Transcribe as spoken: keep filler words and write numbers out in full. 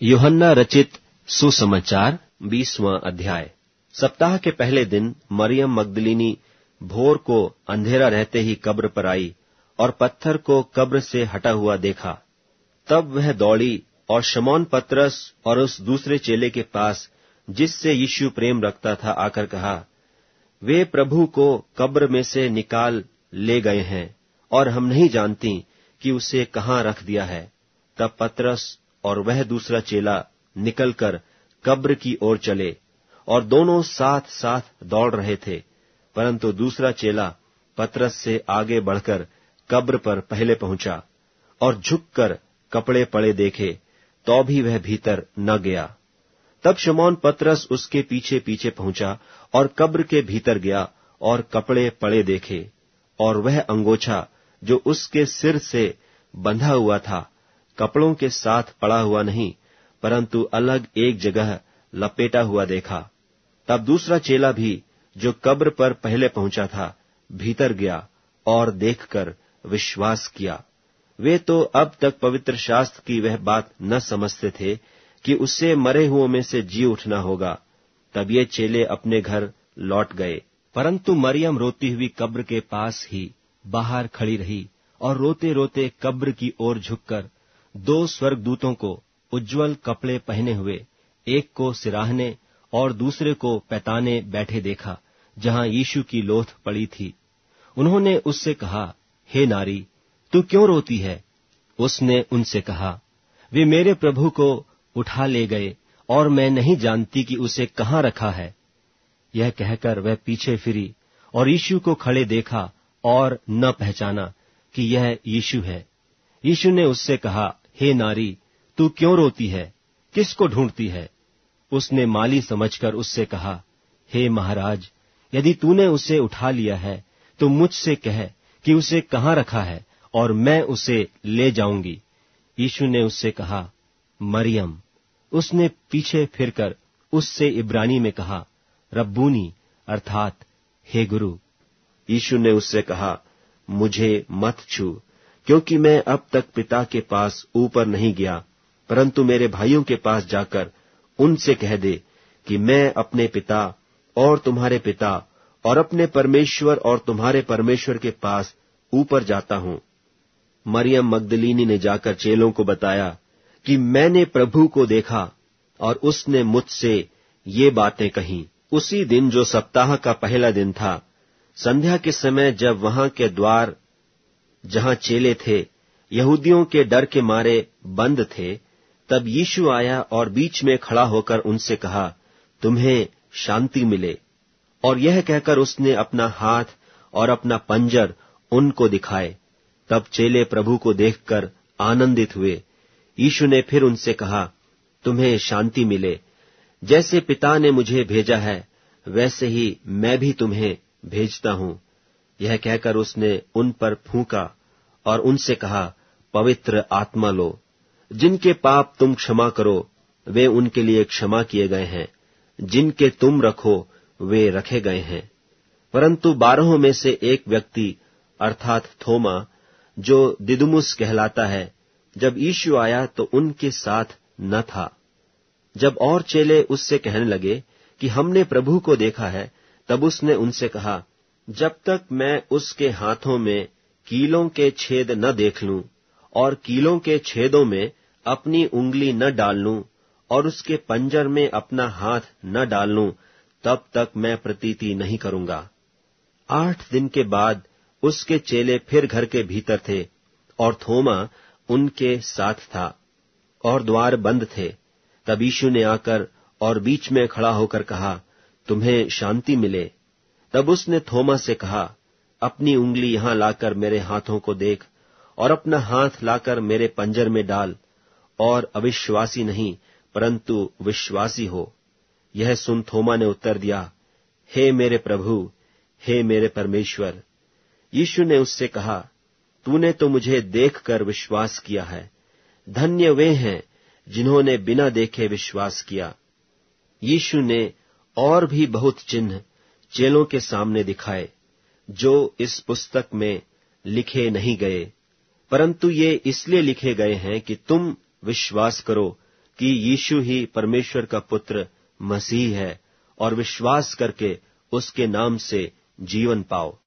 यूहन्ना रचित सुसमाचार बीसवां अध्याय। सप्ताह के पहले दिन मरियम मगदलीनी भोर को अंधेरा रहते ही कब्र पर आई और पत्थर को कब्र से हटा हुआ देखा। तब वह दौड़ी और शमौन पतरस और उस दूसरे चेले के पास जिससे यीशु प्रेम रखता था आकर कहा, वे प्रभु को कब्र में से निकाल ले गए हैं और हम नहीं जानती कि उसे कहाँ रख दिया है। तब पतरस और वह दूसरा चेला निकलकर कब्र की ओर चले और दोनों साथ साथ दौड़ रहे थे, परंतु दूसरा चेला पतरस से आगे बढ़कर कब्र पर पहले पहुंचा और झुककर कपड़े पड़े देखे तो भी वह भीतर न गया। तब शमौन पतरस उसके पीछे पीछे पहुंचा और कब्र के भीतर गया और कपड़े पड़े देखे, और वह अंगोछा जो उसके सिर से बंधा हुआ था कपड़ों के साथ पड़ा हुआ नहीं, परंतु अलग एक जगह लपेटा हुआ देखा। तब दूसरा चेला भी जो कब्र पर पहले पहुंचा था भीतर गया और देखकर विश्वास किया। वे तो अब तक पवित्र शास्त्र की वह बात न समझते थे कि उससे मरे हुओं में से जी उठना होगा। तब ये चेले अपने घर लौट गए, परंतु मरियम रोती हुई कब्र के पास ही बाहर खड़ी रही और रोते रोते कब्र की ओर झुककर दो स्वर्गदूतों को उज्जवल कपड़े पहने हुए, एक को सिराहने और दूसरे को पैताने बैठे देखा, जहां यीशु की लोथ पड़ी थी। उन्होंने उससे कहा, हे नारी, तू क्यों रोती है? उसने उनसे कहा, वे मेरे प्रभु को उठा ले गए और मैं नहीं जानती कि उसे कहाँ रखा है। यह कहकर वह पीछे फिरी और यीशु को खड़े देखा और न पहचाना कि यह यीशु है। यीशु ने उससे कहा, हे नारी, तू क्यों रोती है? किसको ढूंढती है? उसने माली समझकर उससे कहा, हे महाराज, यदि तूने उसे उठा लिया है तो मुझसे कह कि उसे कहाँ रखा है और मैं उसे ले जाऊंगी। यीशु ने उससे कहा, मरियम। उसने पीछे फिरकर उससे इब्रानी में कहा, रब्बूनी, अर्थात हे गुरु। यीशु ने उससे कहा, मुझे मत छू, क्योंकि मैं अब तक पिता के पास ऊपर नहीं गया, परंतु मेरे भाइयों के पास जाकर उनसे कह दे कि मैं अपने पिता और तुम्हारे पिता और अपने परमेश्वर और तुम्हारे परमेश्वर के पास ऊपर जाता हूं। मरियम मगदलीनी ने जाकर चेलों को बताया कि मैंने प्रभु को देखा और उसने मुझसे ये बातें कहीं। उसी दिन जो सप्ताह का पहला दिन था, संध्या के समय जब वहां के द्वार जहां चेले थे यहूदियों के डर के मारे बंद थे, तब यीशु आया और बीच में खड़ा होकर उनसे कहा, तुम्हें शांति मिले। और यह कहकर उसने अपना हाथ और अपना पंजर उनको दिखाए। तब चेले प्रभु को देखकर आनंदित हुए। यीशु ने फिर उनसे कहा, तुम्हें शांति मिले। जैसे पिता ने मुझे भेजा है वैसे ही मैं भी तुम्हें भेजता हूं। यह कहकर उसने उन पर फूंका और उनसे कहा, पवित्र आत्मा लो। जिनके पाप तुम क्षमा करो वे उनके लिए क्षमा किए गए हैं, जिनके तुम रखो वे रखे गए हैं। परंतु बारहों में से एक व्यक्ति अर्थात थोमा, जो दिदुमुस कहलाता है, जब यीशु आया तो उनके साथ न था। जब और चेले उससे कहने लगे कि हमने प्रभु को देखा है, तब उसने उनसे कहा, जब तक मैं उसके हाथों में कीलों के छेद न देख लूं और कीलों के छेदों में अपनी उंगली न डाल लूं और उसके पंजर में अपना हाथ न डाल लूं, तब तक मैं प्रतीति नहीं करूंगा। आठ दिन के बाद उसके चेले फिर घर के भीतर थे और थोमा उनके साथ था और द्वार बंद थे। तब यीशु ने आकर और बीच में खड़ा होकर कहा, तुम्हें शांति मिले। तब उसने थोमा से कहा, अपनी उंगली यहां लाकर मेरे हाथों को देख और अपना हाथ लाकर मेरे पंजर में डाल और अविश्वासी नहीं परंतु विश्वासी हो। यह सुन थोमा ने उत्तर दिया, हे मेरे प्रभु, हे मेरे परमेश्वर। यीशु ने उससे कहा, तूने तो मुझे देखकर विश्वास किया है। धन्य वे हैं जिन्होंने बिना देखे विश्वास किया। यीशु ने और भी बहुत चिन्ह चेलों के सामने दिखाए, जो इस पुस्तक में लिखे नहीं गए, परंतु ये इसलिए लिखे गए हैं कि तुम विश्वास करो कि यीशु ही परमेश्वर का पुत्र मसीह है और विश्वास करके उसके नाम से जीवन पाओ।